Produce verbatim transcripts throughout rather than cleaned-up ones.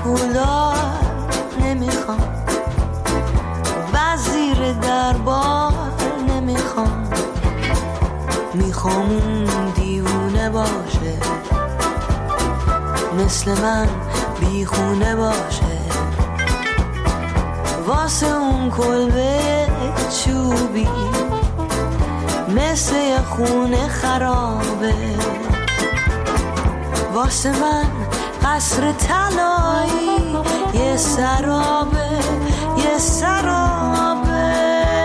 پولدار نمیخوام، وزیر دربار نمیخوام، میخوام اون دیوونه باشه، مثل من بیخونه باشه، واسه اون کلبه چوبی مثل یه خونه خرابه، واسه من قصر طلایی یه سرابه، یه سرابه.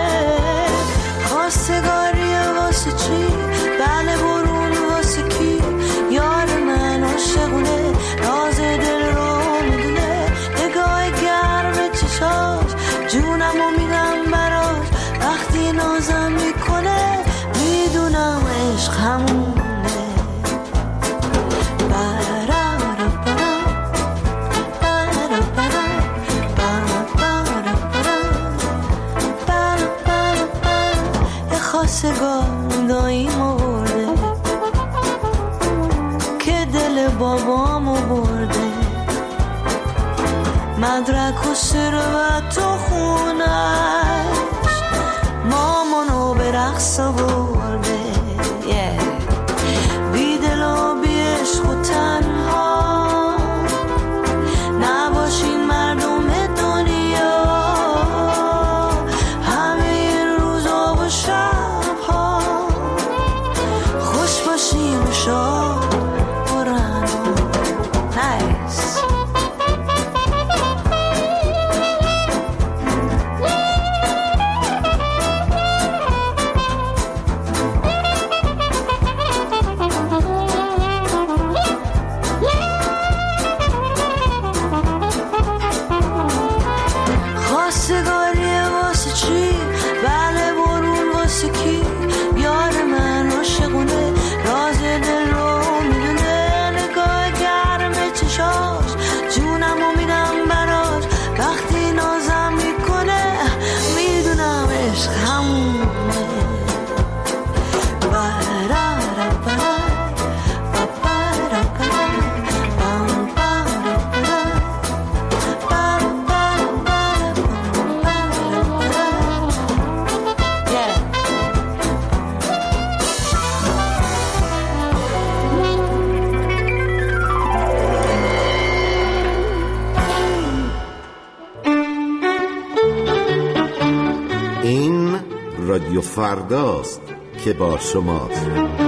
خواستگاری واسه چی؟ بله برون واسه کی؟ یار من عاشقونه، راز دل رو میدونه، نگاه گرم چشاش جونمو میدم براش، وقتی نازم میکنه میدونم عشق همونه. خواستگار داییمو برده که دل بابامو برده، مدرک و ثروت و خونش مامانو به رقص برده، بی دل و بی عشق و تنها نباشین مردم دنیا، همه روزا و شبها خوش باشین و شاد برن. نایس. رادیو فرداست که با شماست.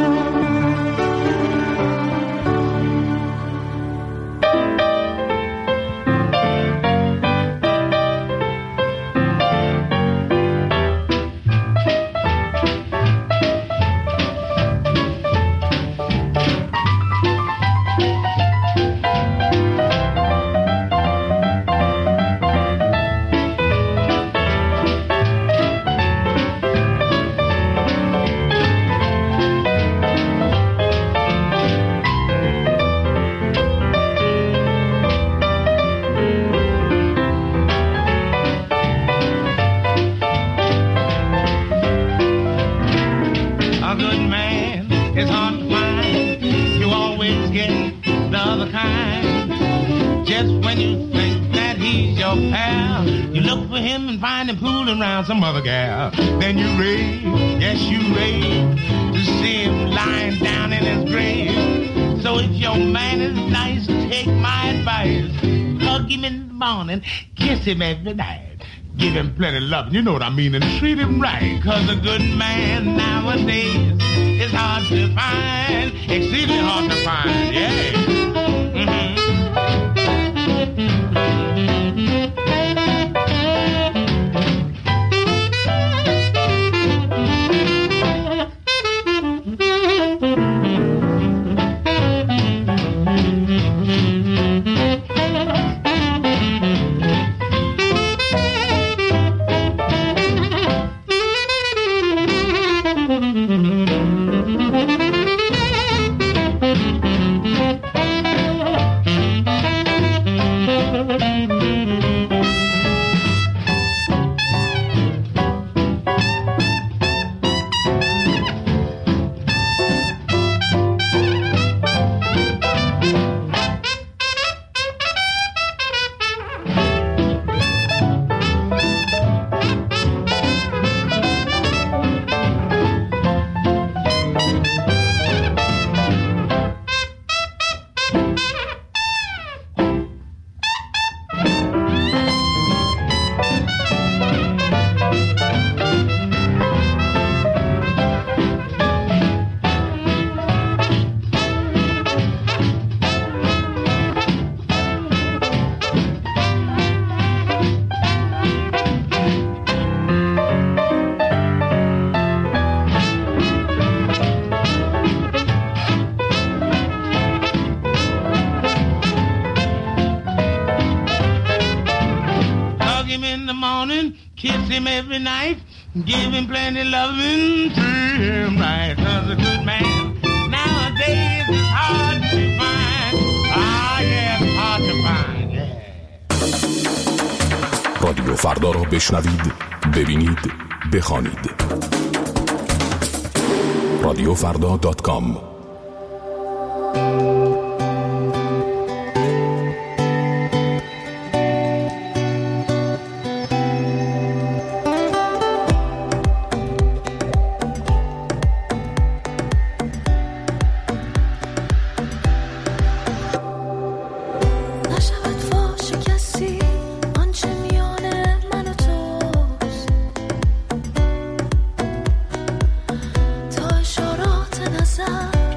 Some other gal, then you rave, yes you rave, to see him lying down in his grave. So if your man is nice, take my advice, hug him in the morning, kiss him every night, give him plenty of love, you know what I mean, and treat him right, cause a good man nowadays is hard to find, exceedingly hard to find, yeah. Mm-hmm. morning, kiss him every night, give him plenty loving, treat him right, 'cause a good man nowadays is hard to find. Ah, yeah, it's hard to find, yeah. رادیو فردا را بشنوید، ببینید، بخوانید. رادیو فردا دات کام. تا اشارات نظر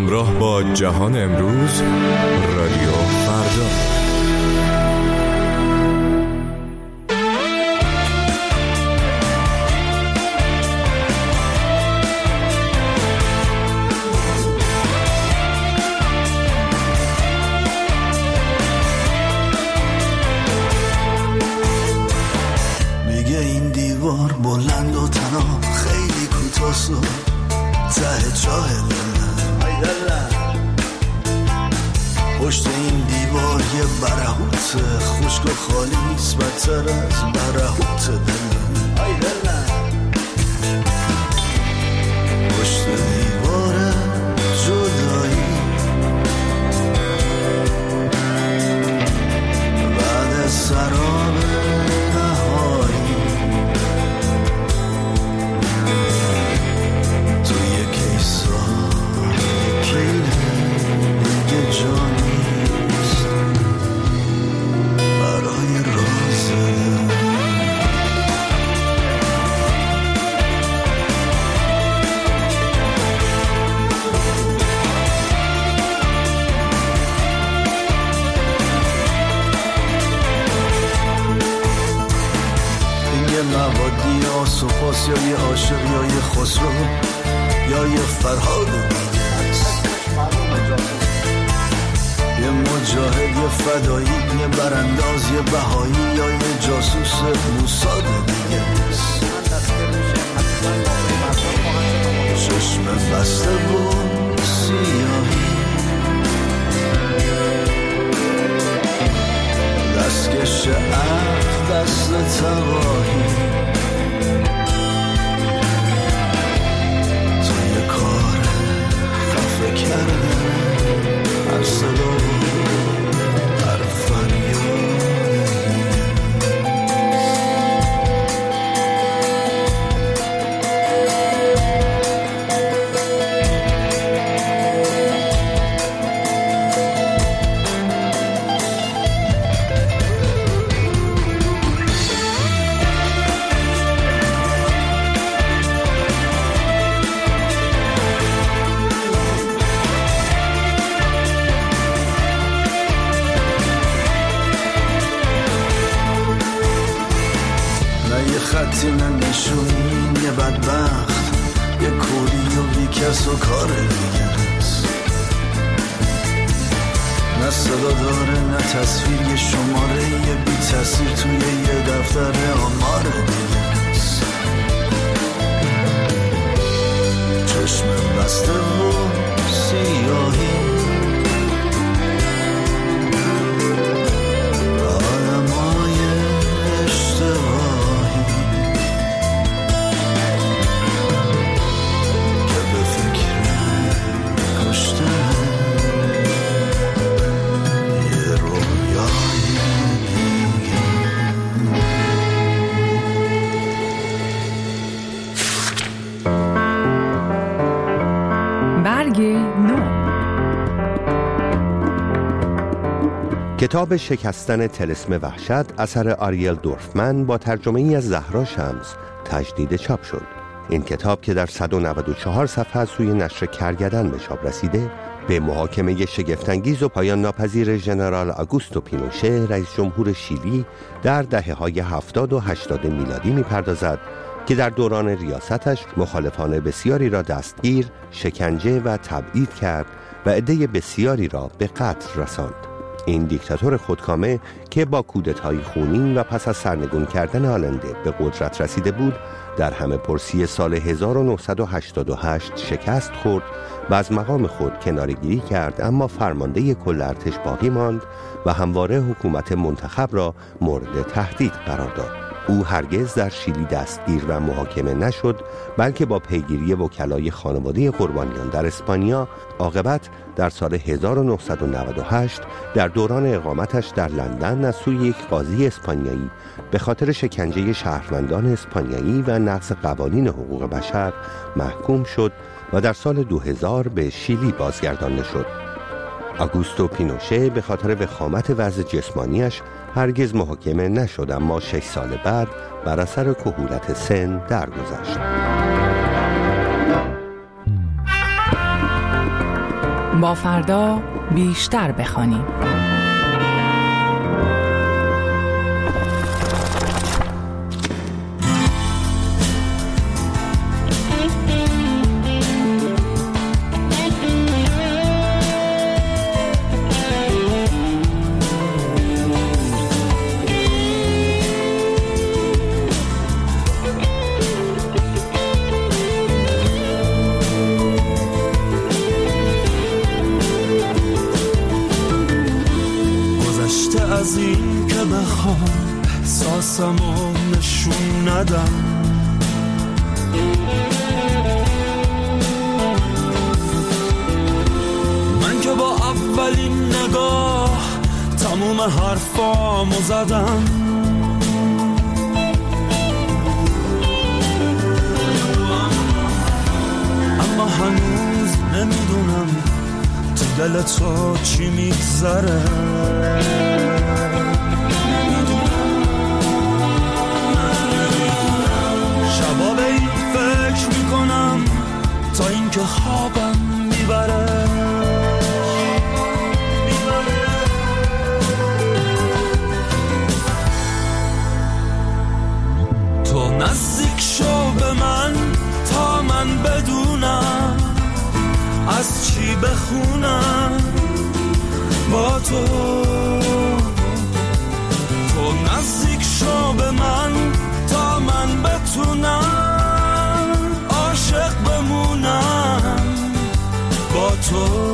همراه با جهان امروز، رادیو فردا. میگه این دیوار بلند و تنها خیلی کوتاست و ته چاه دلم، پشت این دیوار یه برهوت خشک و خالیست، بدتر از برهوت دلم. پشت دیوار جدایی بعد سراب نهایی تو یه کیسا یکیله دیگه جانیست برای رازه. موادی آسوپاس یا یه عاشق یا یه خسرو یا یه فرهاد میگست، یه مجاهد یه فدایی یه برانداز یه بهایی یا یه جاسوس موساد دیگست. چشم بسته و سیاهی دستکش عقل دست تباهی تو یه کار خفه کردن هر صدا هر فریاد. خطی ننشونین یه بدبخت یه کوری و بی کس و کار دیگه هست، نه صدا داره نه تصویر یه شماره یه بی تصویر توی یه دفتر آمار دیگه هست. چشم بسته و سیاهی آدمای اشتباهی کتاب شکستن طلسم وحشت اثر آریل دورفمن با ترجمه ای از زهرا شمس تجدید چاپ شد. این کتاب که در صد و نود و چهار صفحه از سوی نشر کرگدن به چاپ رسیده، به محاکمه شگفت‌انگیز و پایان ناپذیر ژنرال آگوستو پینوشه رئیس جمهور شیلی در دهه‌های هفتاد و هشتاد میلادی می‌پردازد که در دوران ریاستش مخالفان بسیاری را دستگیر، شکنجه و تبعید کرد و عده بسیاری را به قتل رساند. این دیکتاتور خودکامه که با کودتای خونین و پس از سرنگون کردن آلنده به قدرت رسیده بود، در همه پرسی سال هزار و نهصد و هشتاد و هشت شکست خورد و از مقام خود کناره‌گیری کرد، اما فرمانده کل ارتش باقی ماند و همواره حکومت منتخب را مورد تهدید قرار داد. او هرگز در شیلی دستگیر و محاکمه نشد، بلکه با پیگیری وکلای خانواده قربانیان در اسپانیا، عاقبت در سال هزار و نهصد و نود و هشت در دوران اقامتش در لندن از سوی یک قاضی اسپانیایی به خاطر شکنجه شهروندان اسپانیایی و نقض قوانین حقوق بشر محکوم شد و در سال دو هزار به شیلی بازگردانده شد. آگوستو پینوشه به خاطر وخامت وضع جسمانیش هرگز محاکمه نشد، اما شش سال بعد بر اثر کهولت سن درگذشت. با فردا بیشتر بخوانیم. از این که بخوام احساسمو نشون ندم، من که با اولین نگاه تموم حرفامو زدم، اما هنوز نمیدونم تو دل تو چی میگذره. شبا به این فکر میکنم تا اینکه خوابم میبره. تو نزدیک شو به من تا من بدونم از چی بخونم با تو. تو نزدیک شو به من تا من بتونم عاشق بمونم با تو.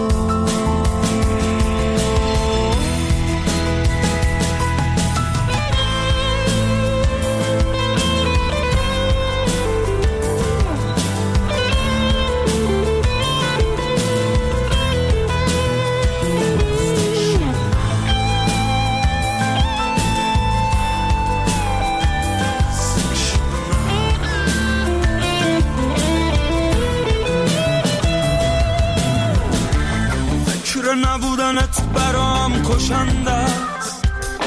نبودنت برام کشنده است،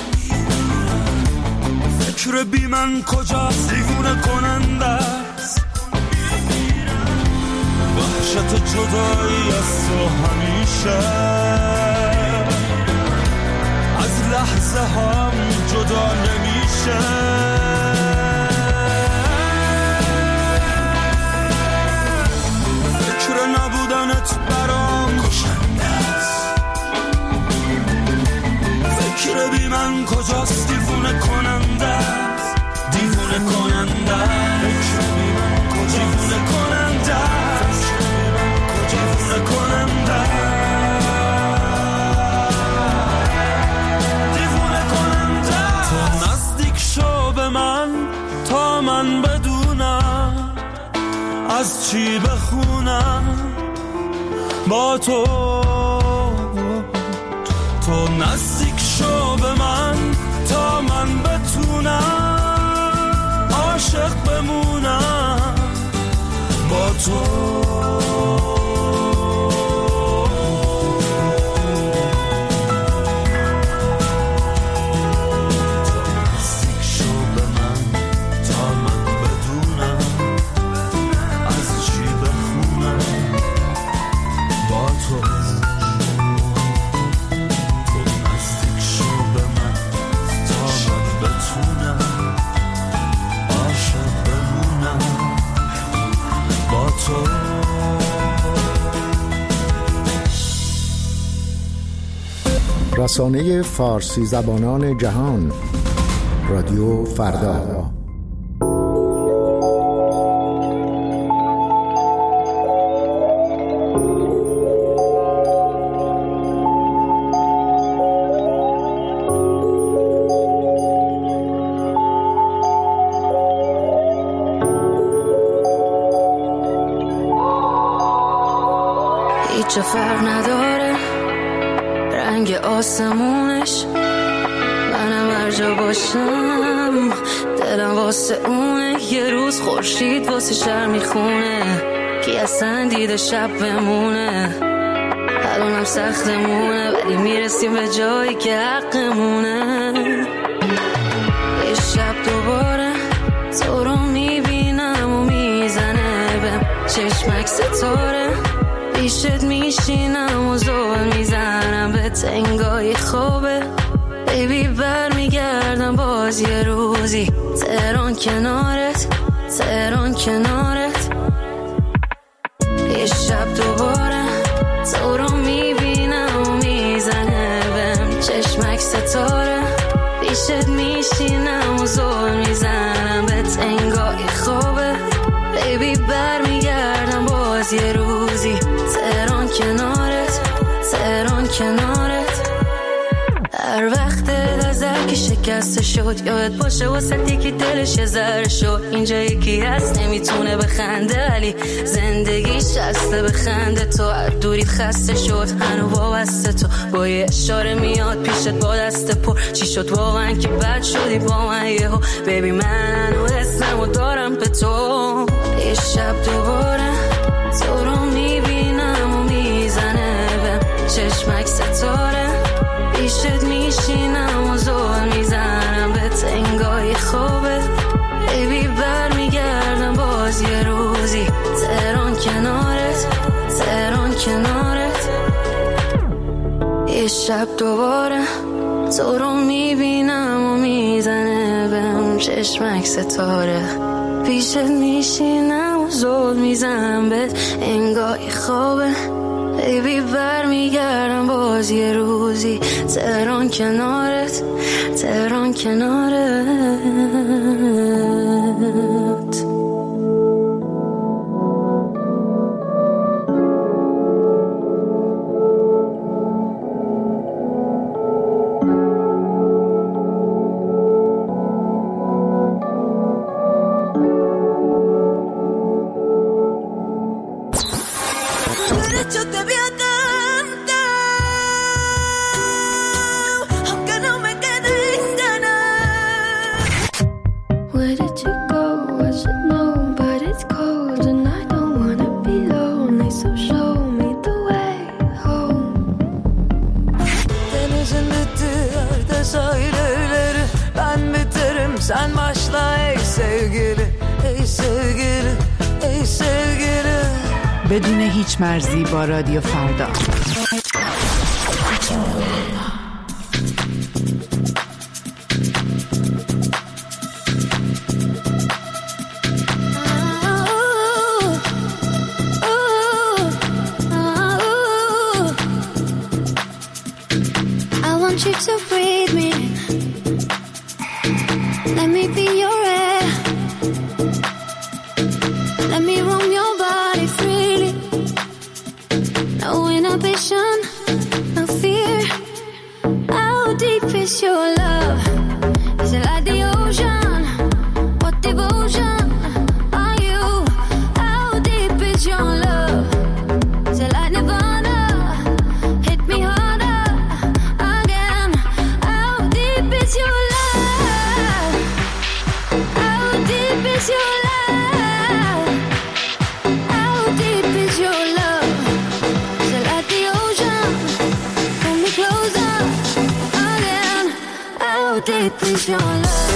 فکر بی من کجاست دیوونه کننده است، وحشت جدایی از تو همیشه از لحظه هم جدا نمیشه. فکر نبودنت برام کشنده است، فکر بی من کجاست دیوونه کننده است، دیوونه کننده است، فکر بی من کجاست دیوونه کننده است، دیوونه کننده دیوونه کننده. تو نزدیک شو به من تا من بدونم از چی بخونم با تو. تو نزدیک شو به من تا من بتونم عاشق بمونم با تو. رسانه فارسی زبانان جهان رادیو فردا. هیچ فرق نداره رنگ آسمونش، منم هر جا باشم دلم واسه اونه. یه روز خورشید واسه شهر میخونه، کی اصلا دیده شب بمونه. الانم سختمونه ولی میرسیم به جایی که حقمونه. یه شب دوباره تو رو میبینم و میزنه به چشمک ستاره. پیشت میشینم و زل میزنم به تنگای خوبه بیبی بر میگردم باز یه روزی تهران کنارت تهران کنارت یه شب دوباره تو رو میبینم و میزنه بهم چشمک ستاره پیشت میشینم و زل میزنم به تنگای خوبه بیبی بر میگردم باز یه روزی تهران کنارت تهران کنارت هر وقت نظر که شکسته شد یاد باشه واسه یکی دلش یه ذره شد اینجا یکی هست نمیتونه بخنده ولی زندگیش هسته بخنده تو از دوریت خسته شد هنو وابسته تو با یه اشاره میاد پیشت با دست پر چی شد واقعا که بد شدی با من یهو بیبی من و اسممو دارم به تو یه شب دوباره تو رو میبینم و میزنه بهم چشمک ستاره پیشت میشینم و زل میزنم به تنگای خوبه بیبی بر میگردم باز یه روزی تهران کنارت تهران کنارت یه شب دوباره تو رو میبینم و میزنه بهم چشمک ستاره پیشت میشینم و زل میزنم به تنگای خوبه بیبی بر میگردم باز یه روزی تهران کنارت تهران کنارت Sen başla ey sevgili, ey sevgili, ey sevgili. بدون هیچ مرزی با رادیو فردا. I want you to breathe me. Let me be your air. Let me roam your body freely. No inhibition, no fear. How deep is your love? Is it like the ocean? What devotion are you? How deep is your love? Is it like Nirvana? Hit me harder again. How deep is your love? How deep is your love? How deep is your love? Is it like the ocean? Pull me closer again. How deep is your love?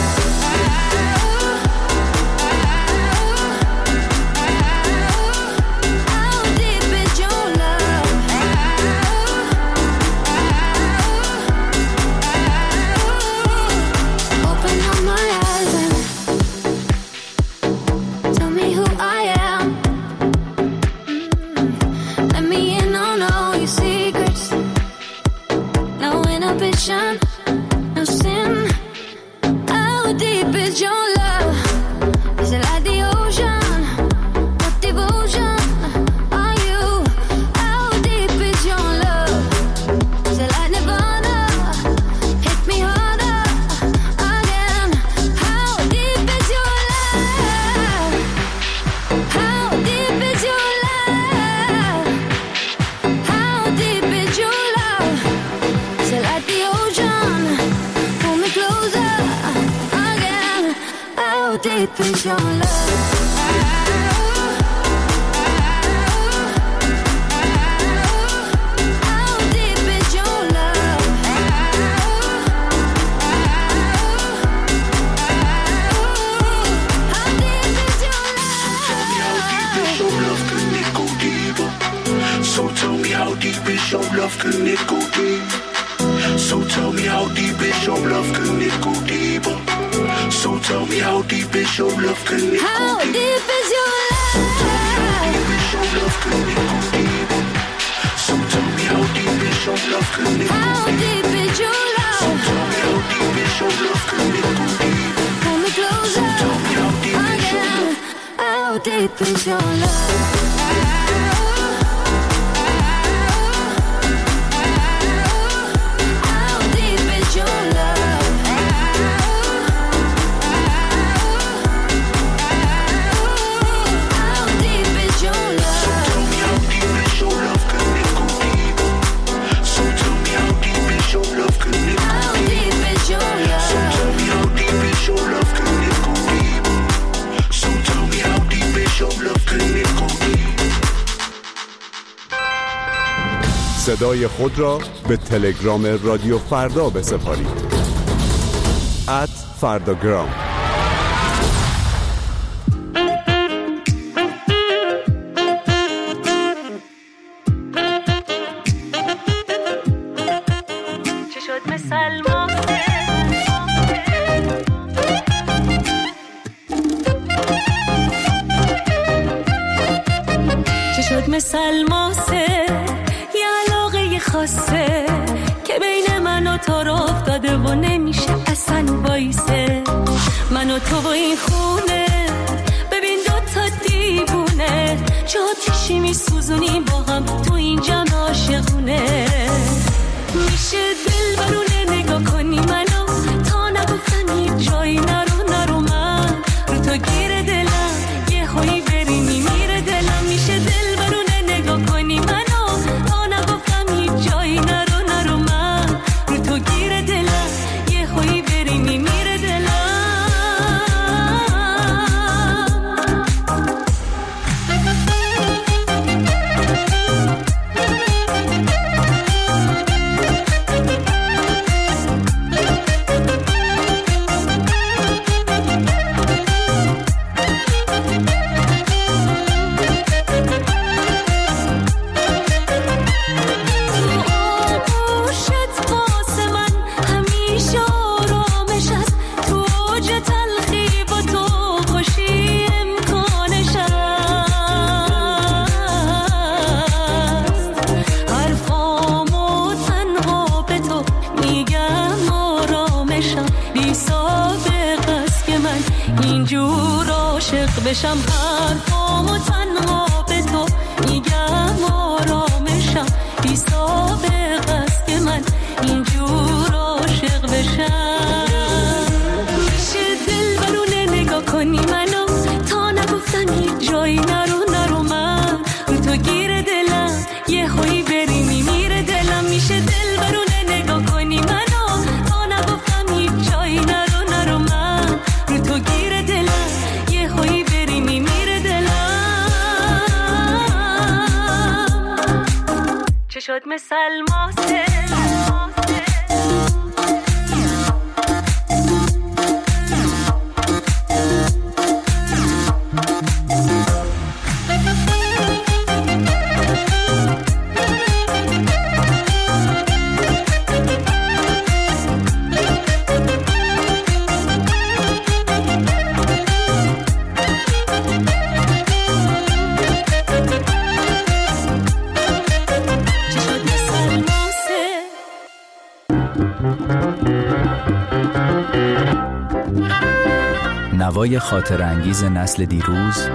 How deep is your love? Open up my eyes and tell me who I am. Let me in on all your secrets. No inhibition, no sin. How deep is your love? Is it like the ocean? What devotion are you? How deep is your love? Is it like Nirvana? Hit me harder again. How deep is your love? How deep is your love? How deep is your love? Is it like the ocean? Pull me closer again. How deep is your love? How deep is your love? How deep is your love? Tell me how deep is your love, can it go deeper? So love, can it go deep? So tell me how deep is your love, can it go deeper? So tell me how deep is your love, can it go deeper? How deep is your love? So tell me how deep is your love, can it go deeper? So tell me how deep is your love, can it go deeper? How deep is your love? So tell me how deep is your love, can it go deeper? Pull me closer. So tell me how deep is your love? How deep is your love? صدای خود را به تلگرام رادیو فردا بسپارید. ات فرداگرام. چه شد مثل ماسه چه شد مثل ماسه خاصه که بین من و تو رو افتاده و نمیشه اصلا وایسه. من و تو و این خونه ببین دوتا دیوونه چه آتیشی میسوزونیم با هم تو این جمع عاشقونه. میشه دل برونه نگاه کنی منو تا نگفتم هیچ جایی نرو نرو من رو تو گیر دلم یه هایی بری میمیره دلم. میشه دل برونه نگاه کنی منو جایی نرو نرو من رو تو گیر دلم یه خویی بری میمیره دلم. بشم حرفام و تنها به تو میگم آرامشم بی سابق است که من اینجور عاشق بشم. میشه دل برونه نگاه کنی منو تا نگفتم هیچ جایی نرو نرو من رو تو گیر دلم یه خویی بری میمیره دلم. میشه دل برونه نگاه کنی منو تا نگفتم هیچ جایی نرو نرو من رو تو گیر دلم یه خویی بری میمیره دلم. چه شد مثل ماسه نوای خاطر انگیز نسل دیروز،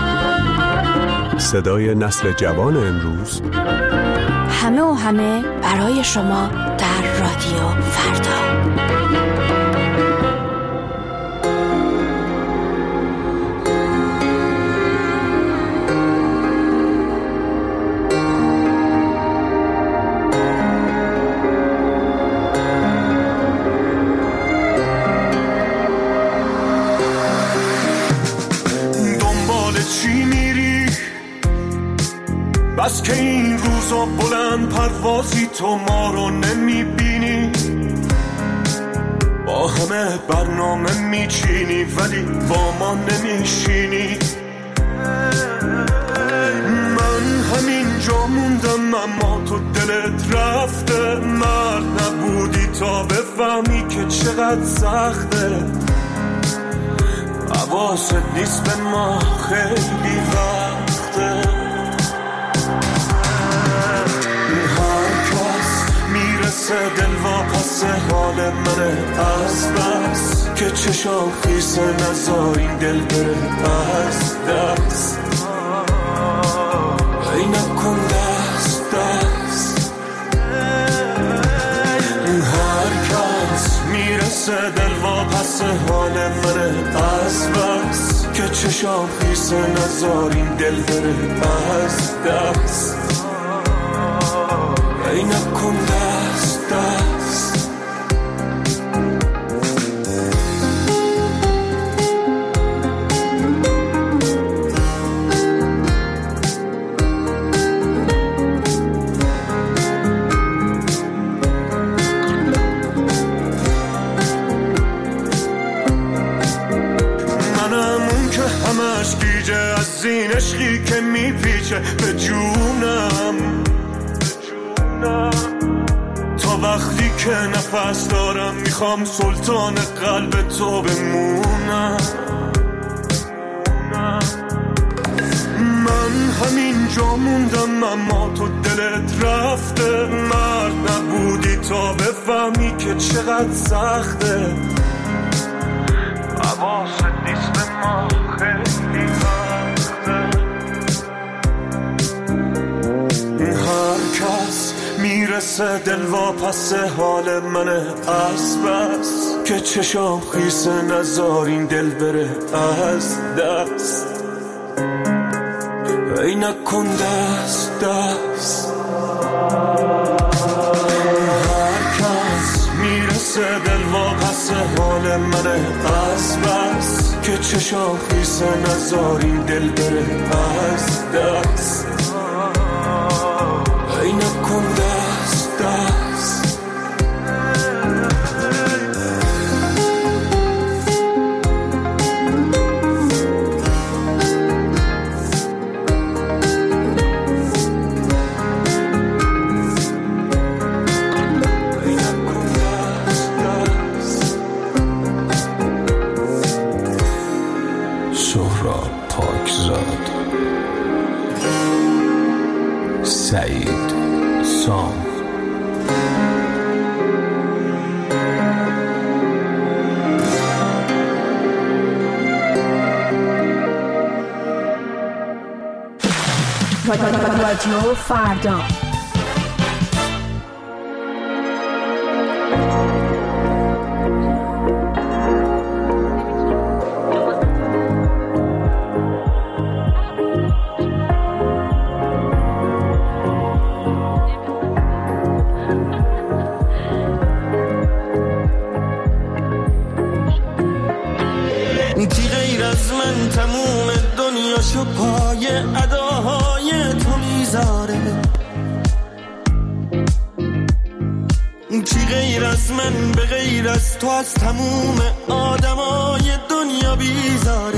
صدای نسل جوان امروز، همه و همه برای شما در رادیو فردا. بس که این روزا بلند پروازی تو ما رو نمیبینی، با همه برنامه میچینی ولی با ما نمیشینی. من همین جا موندم اما تو دلت رفت بفهمی که چقدر سخته. حواست نیست به ما خیلی وقته. هر کس میرسه دل واپس حال منه از بس که چشام خیسه نزار این دل بره از دست. ای نکن دست دست. هر کس میرسه دل واپس حال منه از بس که چشام خیسه نزار این دل بره از دست. ای نکن دست دست. این عشقی که میپیچه به جونم تا وقتی که نفس دارم میخوام سلطان قلب تو بمونم. من همین جا موندم اما تو دلت رفته. مرد نبودی تا بفهمی که چقدر سخته. حواست نیست به ما خیلی میرسه دل واپس حال منه از بس که چشام خیسه نزار این دل بره از دست. ای نکن دست دست. هر کس میرسه دل واپس حال منه از بس که چشام خیسه نزار این دل بره از دست. ای نکن دست دست. ای نکن دست دست. سهراب پاکزاد، سعید سام. رادیو فردا. کی غیر از من تموم دنیاشو پای اداهای تو میذاره. کی غیر از من به غیر از تو از تموم آدمای دنیا بیزاره.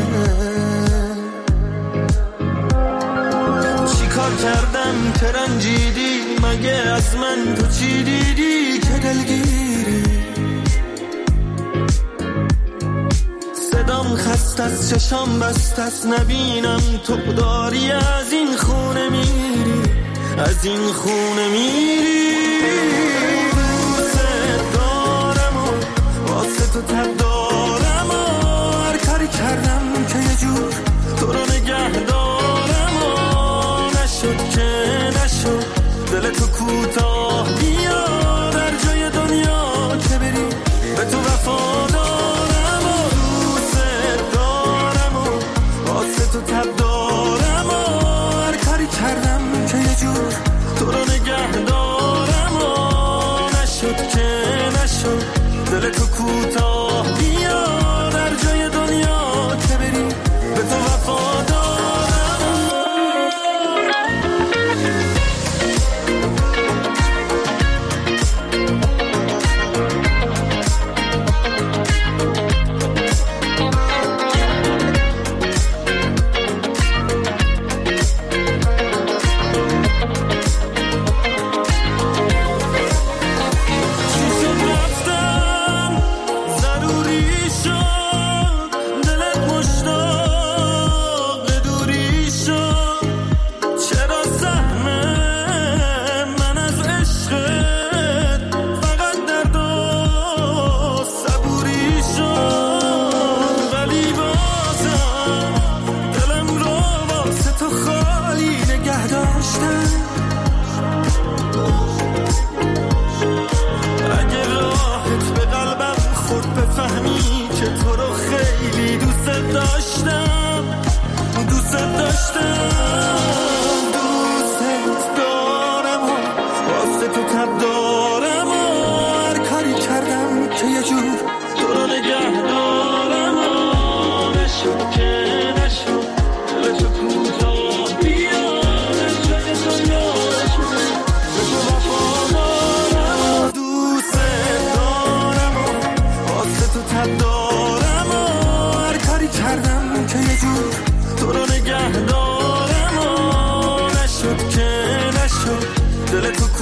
چی کار کردم که رنجیدی؟ مگه از من تو چی دیدی که دلگیری؟ صدام خست از چشام بست از نبینم تو داری از این خونه میری، از این خونه میری. دوست دارم و واسه تو تب دارم و هر کاری کردم که یه جور تو رو نگه دارم و نشد که نشد دل تو کوتاه بیا در جای دنیا که بری به تو وفادارم و دوست دارم و واسه تو تب دارم و هر کاری کردم که یه جور تو رو نگه دارم و نشد که نشد دل تو کوتاه بیا در جای دنیا که بری به تو وفادارم.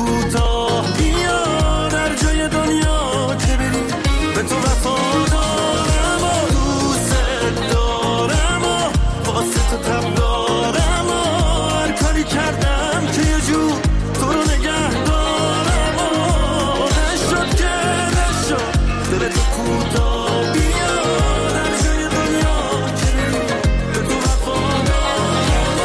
کوتاه بیا در جای دنیا که بری به تو وفادارم و دوست دارم و واسه تو تب دارم و هر کاری کردم که یه جور تو رو نگه دارم و نشد که نشد دل تو کوتاه بیا در جای دنیا که بری به تو وفادارم.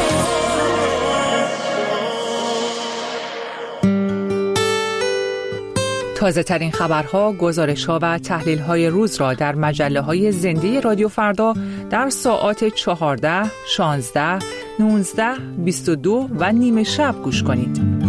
تازه ترین خبرها، گزارش‌ها و تحلیل‌های روز را در مجله‌های زنده رادیو فردا در ساعات چهارده، شانزده، نوزده، بیست و دو و نیمه شب گوش کنید.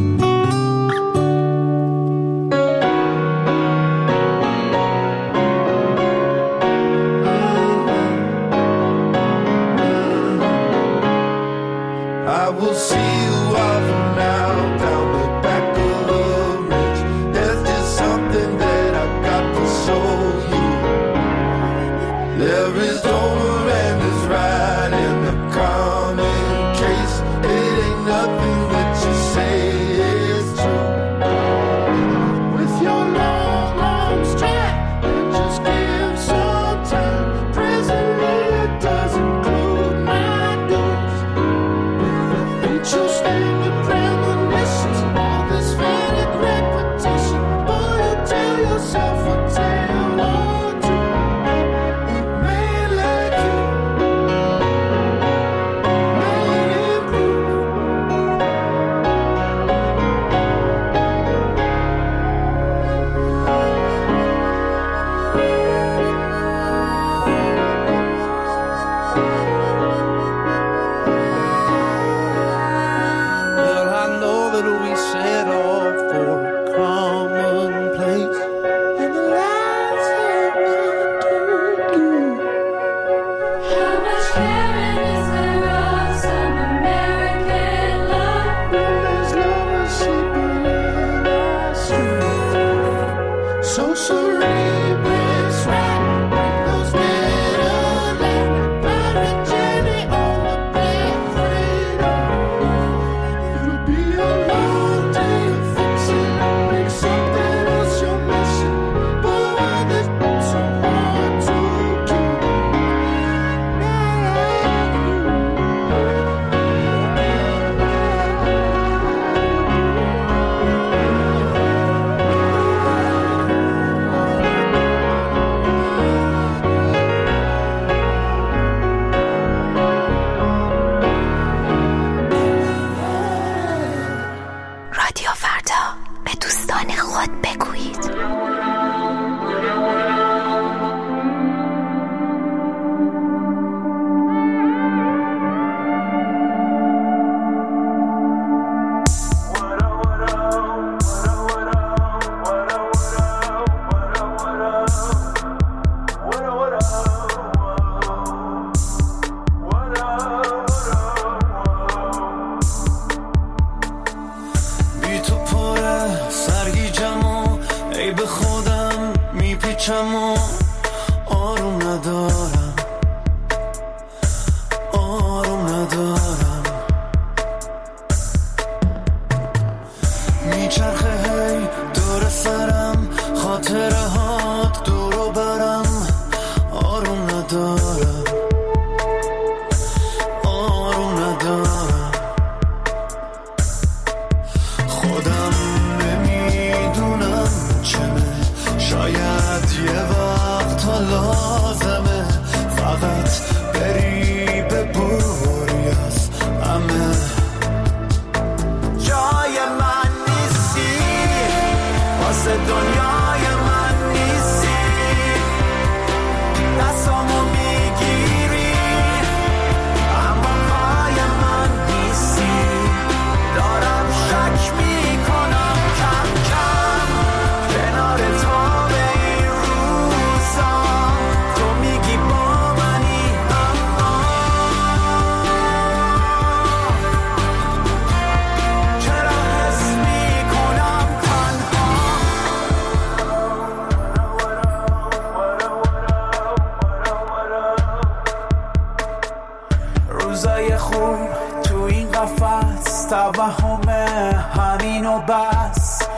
توهم همین و بس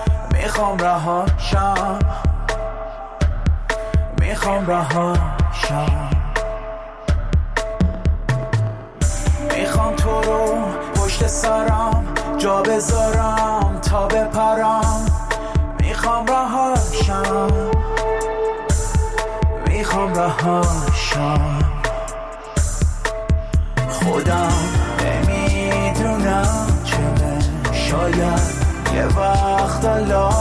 میخوام رهاشم، میخوام رهاشم، میخوام تو رو پشت سرم جا بذارم تا بپرم، میخوام رهاشم، میخوام رهاشم. خودم نمیدونم چه شاید یه وقت الله